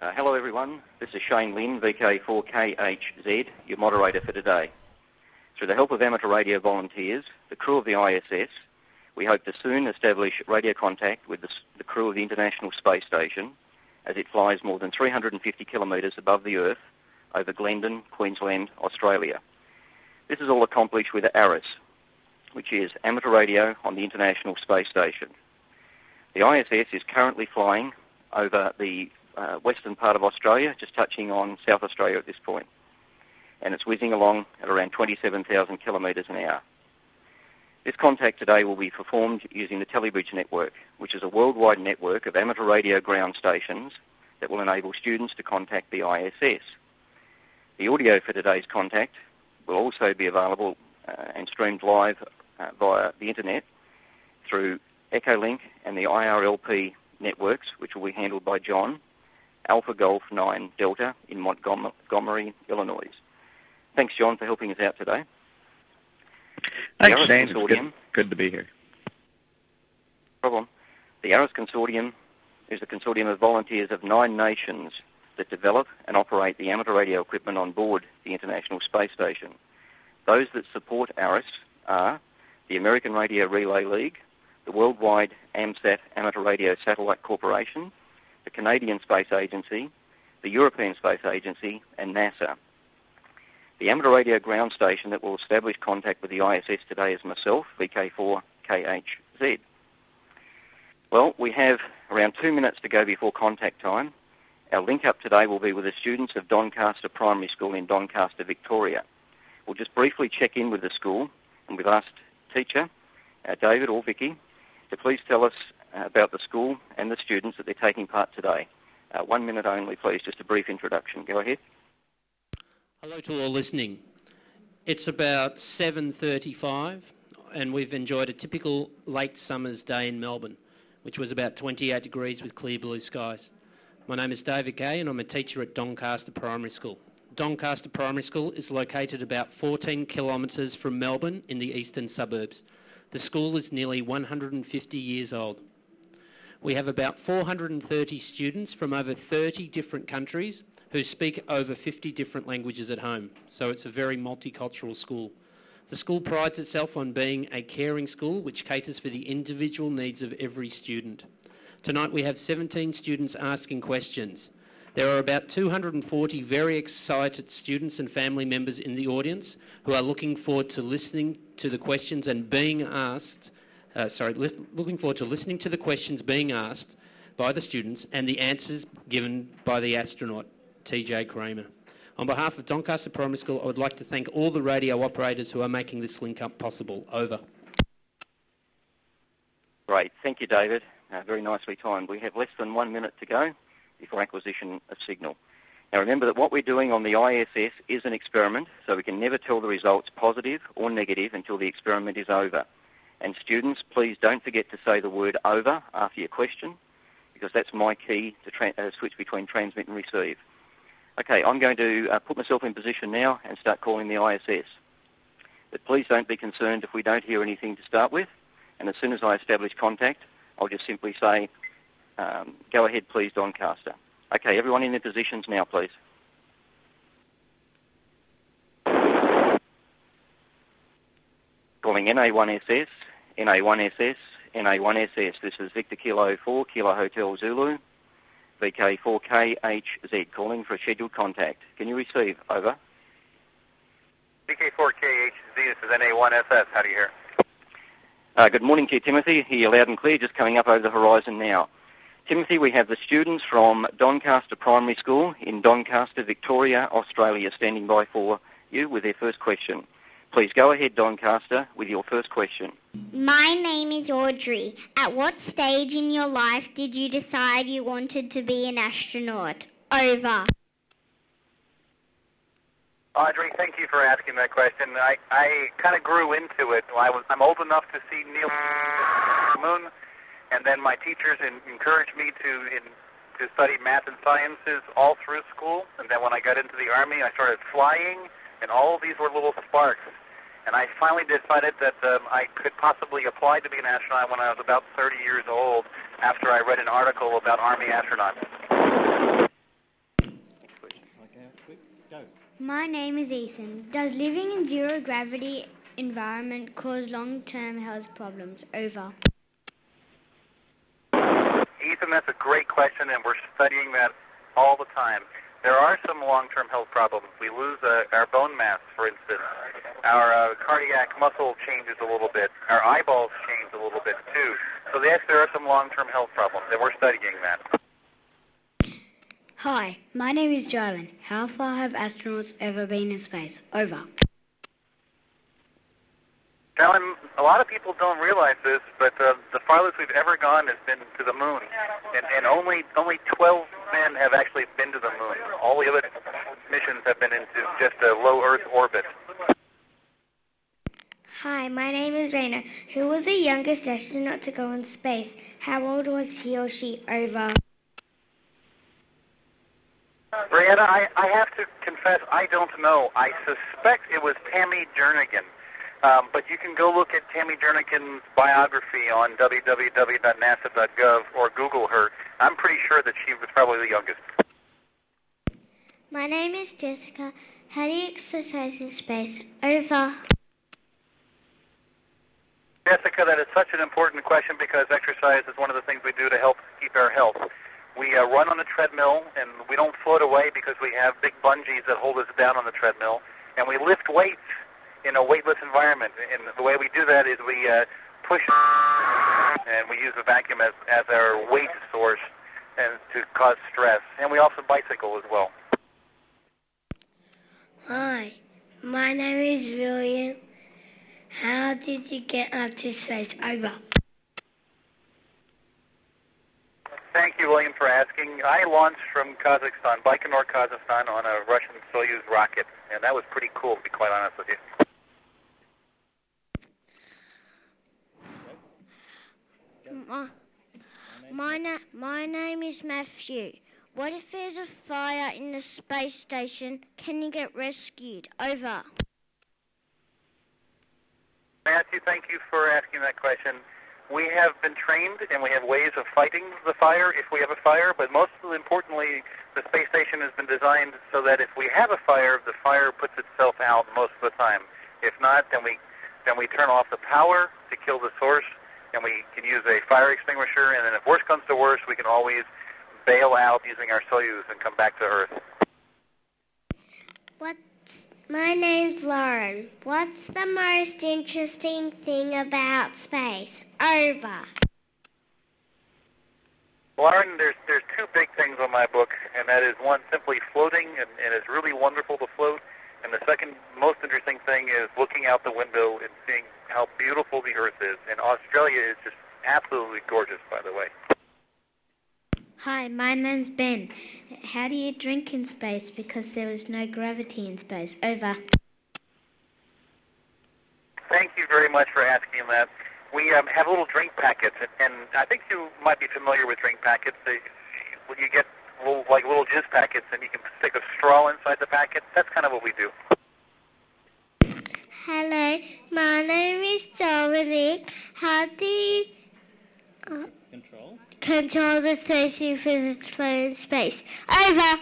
Hello everyone, this is Shane Lynn, VK4KHZ, your moderator for today. Through the help of amateur radio volunteers, the crew of the ISS, we hope to soon establish radio contact with the crew of the International Space Station as it flies more than 350 kilometres above the Earth over Glendon, Queensland, Australia. This is all accomplished with ARISS, which is amateur radio on the International Space Station. The ISS is currently flying over the western part of Australia, just touching on South Australia at this point. And it's whizzing along at around 27,000 kilometres an hour. This contact today will be performed using the Telebridge network, which is a worldwide network of amateur radio ground stations that will enable students to contact the ISS. The audio for today's contact will also be available and streamed live via the internet through Echolink and the IRLP networks, which will be handled by John, Alpha Golf 9 Delta in Montgomery, Illinois. Thanks, John, for helping us out today. Thanks, Shane. It's good to be here. No problem. The ARISS Consortium is a consortium of volunteers of 9 nations that develop and operate the amateur radio equipment on board the International Space Station. Those that support ARISS are the American Radio Relay League, the Worldwide AMSAT Amateur Radio Satellite Corporation, the Canadian Space Agency, the European Space Agency, and NASA. The amateur radio ground station that will establish contact with the ISS today is myself, VK4KHZ. Well, we have around 2 minutes to go before contact time. Our link-up today will be with the students of Doncaster Primary School in Doncaster, Victoria. We'll just briefly check in with the school, and we've asked teacher, David or Vicky, to please tell us about the school and the students that they're taking part today. 1 minute only, please, just a brief introduction. Go ahead. Hello to all listening. It's about 7:35 and we've enjoyed a typical late summer's day in Melbourne, which was about 28 degrees with clear blue skies. My name is David Gay and I'm a teacher at Doncaster Primary School. Doncaster Primary School is located about 14 kilometres from Melbourne in the eastern suburbs. The school is nearly 150 years old. We have about 430 students from over 30 different countries who speak over 50 different languages at home, so it's a very multicultural school. The school prides itself on being a caring school which caters for the individual needs of every student. Tonight we have 17 students asking questions. There are about 240 very excited students and family members in the audience who are looking forward to listening to the questions and being asked, looking forward to listening to the questions being asked by the students and the answers given by the astronaut, TJ Kramer. On behalf of Doncaster Primary School, I would like to thank all the radio operators who are making this link-up possible. Over. Great. Thank you, David. Very nicely timed. We have less than 1 minute to go before acquisition of signal. Now remember that what we're doing on the ISS is an experiment, so we can never tell the results positive or negative until the experiment is over. And students, please don't forget to say the word over after your question, because that's my key to switch between transmit and receive. Okay, I'm going to put myself in position now and start calling the ISS. But please don't be concerned if we don't hear anything to start with, and as soon as I establish contact, I'll just simply say, go ahead please, Doncaster. Okay, everyone in their positions now, please. Calling NA1SS, NA1SS, NA1SS. This is Victor Kilo 4, Kilo Hotel Zulu, VK4KHZ, calling for a scheduled contact. Can you receive? Over. VK4KHZ, this is NA1SS. How do you hear? Good morning to you, Timothy. Hear you loud and clear, just coming up over the horizon now. Timothy, we have the students from Doncaster Primary School in Doncaster, Victoria, Australia, standing by for you with their first question. Please go ahead, Doncaster, with your first question. My name is Audrey. At what stage in your life did you decide you wanted to be an astronaut? Over. Audrey, thank you for asking that question. I kind of grew into it. I'm old enough to see Neil Moon, and then my teachers encouraged me to study math and sciences all through school. And then when I got into the Army, I started flying, and all of these were little sparks. And I finally decided that I could possibly apply to be an astronaut when I was about 30 years old after I read an article about Army astronauts. My name is Ethan. Does living in zero-gravity environment cause long-term health problems? Over. Ethan, that's a great question, and we're studying that all the time. There are some long-term health problems. We lose our bone mass, for instance. Our cardiac muscle changes a little bit. Our eyeballs change a little bit, too. So, yes, there are some long-term health problems, and we're studying that. Hi, my name is Jalen. How far have astronauts ever been in space? Over. Alan, a lot of people don't realize this, but the farthest we've ever gone has been to the moon, and only 12 men have actually been to the moon. All the other missions have been into just a low Earth orbit. Hi, my name is Raina. Who was the youngest astronaut to go in space? How old was he or she? Over. Brianna, I have to confess, I don't know. I suspect it was Tammy Jernigan. But you can go look at Tammy Jernigan's biography on www.nasa.gov or Google her. I'm pretty sure that she was probably the youngest. My name is Jessica. How do you exercise in space? Over. Jessica, that is such an important question because exercise is one of the things we do to help keep our health. We run on a treadmill, and we don't float away because we have big bungees that hold us down on the treadmill, and we lift weights in a weightless environment. And the way we do that is we push, and we use the vacuum as our weight source and to cause stress. And we also bicycle as well. Hi, my name is William. How did you get up to space? Over. Thank you, William, for asking. I launched from Kazakhstan, Baikonur, Kazakhstan, on a Russian Soyuz rocket, and that was pretty cool, to be quite honest with you. My name is Matthew. What if there's a fire in the space station? Can you get rescued? Over. Matthew, thank you for asking that question. We have been trained, and we have ways of fighting the fire if we have a fire, but most importantly, the space station has been designed so that if we have a fire, the fire puts itself out most of the time. If not, then we turn off the power to kill the source, and we can use a fire extinguisher, and then if worse comes to worse, we can always bail out using our Soyuz and come back to Earth. My name's Lauren. What's the most interesting thing about space? Over. Lauren, there's two big things on my book, and that is one, simply floating, and it's really wonderful to float. And the second most interesting thing is looking out the window and seeing how beautiful the Earth is. And Australia is just absolutely gorgeous, by the way. Hi, my name's Ben. How do you drink in space? Because there is no gravity in space. Over. Thank you very much for asking that. We have little drink packets, and I think you might be familiar with drink packets. You get little jizz packets, and you can stick a straw inside the packet. That's kind of what we do. Hello, my name is Dominic. How do you control the station physics in space? Over.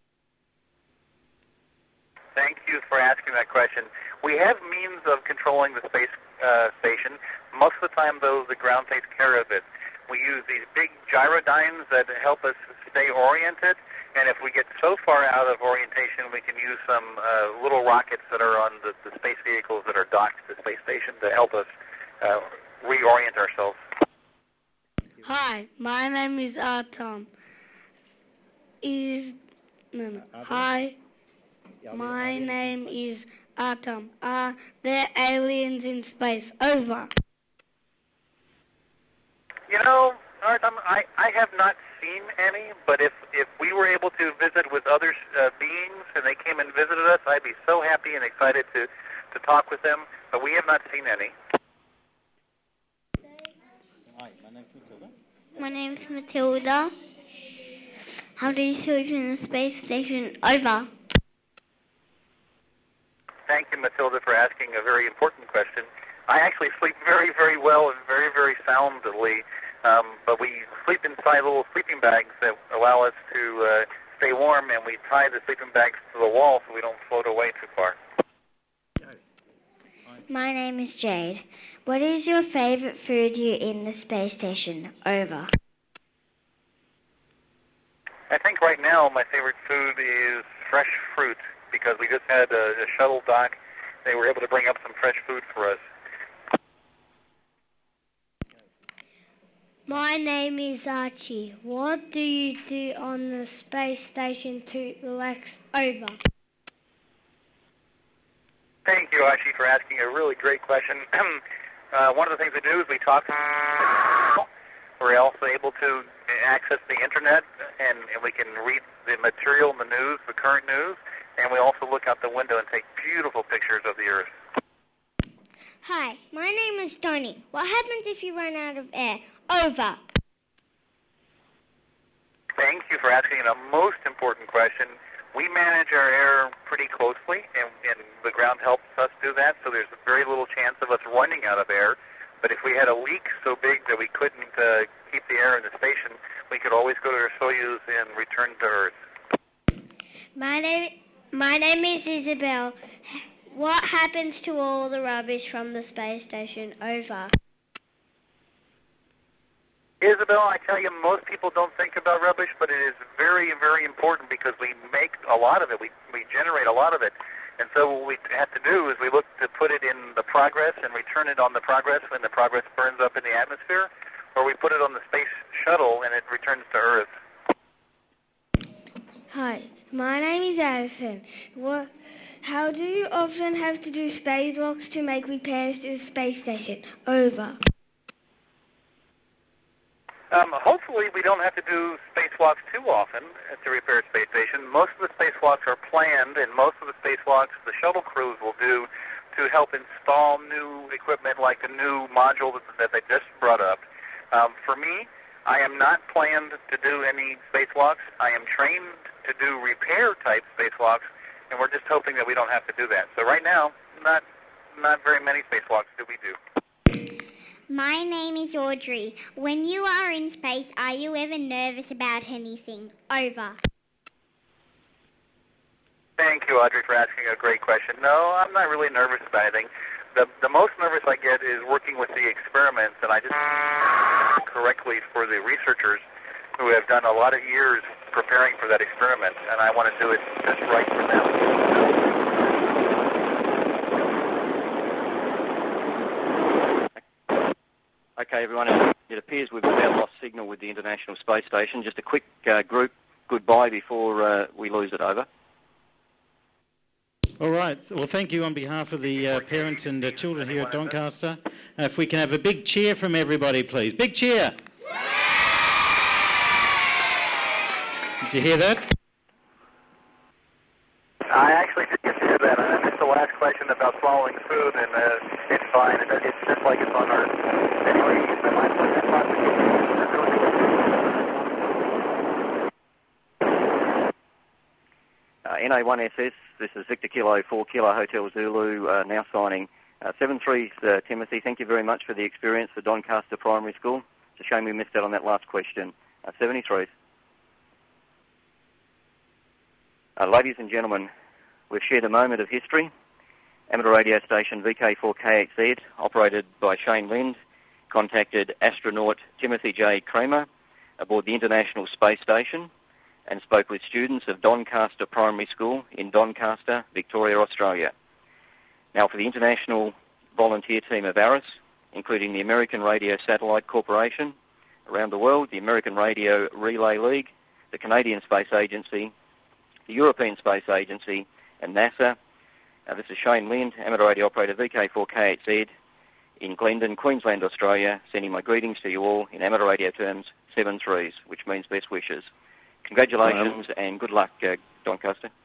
Thank you for asking that question. We have means of controlling the space station. Most of the time, though, the ground takes care of it. We use these big gyrodynes that help us stay oriented, and if we get so far out of orientation, we can use some little rockets that are on the space vehicles that are docked to the space station to help us reorient ourselves. Hi, my name is Artem. Hi, my name is Artem. Are there aliens in space? Over. You know, Artem, I have not seen any, but if we were able to visit with other beings and they came and visited us, I'd be so happy and excited to talk with them, but we have not seen any. Hi, my name's Matilda. My name's Matilda. How do you sleep in the space station? Over. Thank you, Matilda, for asking a very important question. I actually sleep very, very well and very, very soundly, but we sleep inside little sleeping bags that allow us to stay warm, and we tie the sleeping bags to the wall so we don't float away too far. My name is Jade. What is your favorite food here in the space station? Over. I think right now my favorite food is fresh fruit, because we just had a shuttle dock. They were able to bring up some fresh food for us. My name is Archie. What do you do on the space station to relax? Over. Thank you, Archie, for asking a really great question. One of the things we do is we talk. We're also able to access the internet, and we can read the material in the news, the current news, and we also look out the window and take beautiful pictures of the Earth. Hi, my name is Tony. What happens if you run out of air? Over. Thank you for asking a most important question. We manage our air pretty closely, and the ground helps us do that, so there's very little chance of us running out of air. But if we had a leak so big that we couldn't keep the air in the station, we could always go to our Soyuz and return to Earth. My name is Isabel. What happens to all the rubbish from the space station? Over. Isabel, I tell you, most people don't think about rubbish, but it is very, very important because we make a lot of it. We generate a lot of it. And so what we have to do is we look to put it in the Progress and return it on the Progress when the Progress burns up in the atmosphere, or we put it on the space shuttle and it returns to Earth. Hi, my name is Addison. How do you often have to do spacewalks to make repairs to the space station? Over. Hopefully we don't have to do spacewalks too often to repair a space station. Most of the spacewalks are planned, and most of the spacewalks the shuttle crews will do to help install new equipment like the new module that they just brought up. For me, I am not planned to do any spacewalks. I am trained to do repair-type spacewalks, and we're just hoping that we don't have to do that. So right now, not very many spacewalks do we do. My name is Audrey. When you are in space, are you ever nervous about anything? Over. Thank you, Audrey, for asking a great question. No, I'm not really nervous about anything. The most nervous I get is working with the experiments, and I just correctly for the researchers who have done a lot of years preparing for that experiment, and I want to do it just right for them. Okay, everyone, it appears we've about lost signal with the International Space Station. Just a quick group goodbye before we lose it. Over. All right. Well, thank you on behalf of the parents and children here at Doncaster. If we can have a big cheer from everybody, please. Big cheer. Did you hear that? I actually did get to hear that. I missed the last question about swallowing food, and it's fine. It's just like it's on Earth. Anyway, NA1SS, this is Victor Kilo 4 Kilo Hotel Zulu, now signing. 7-3's Timothy, thank you very much for the experience for Doncaster Primary School. It's a shame we missed out on that last question. 73's. Ladies and gentlemen, we've shared a moment of history. Amateur radio station VK4KXZ, operated by Shane Lind, contacted astronaut Timothy J. Kramer aboard the International Space Station and spoke with students of Doncaster Primary School in Doncaster, Victoria, Australia. Now for the international volunteer team of ARIS, including the American Radio Satellite Corporation around the world, the American Radio Relay League, the Canadian Space Agency, the European Space Agency, and NASA. This is Shane Lind, amateur radio operator VK4KXZ in Glendon, Queensland, Australia, sending my greetings to you all in amateur radio terms, 7-3s, which means best wishes. Congratulations and good luck, Doncaster.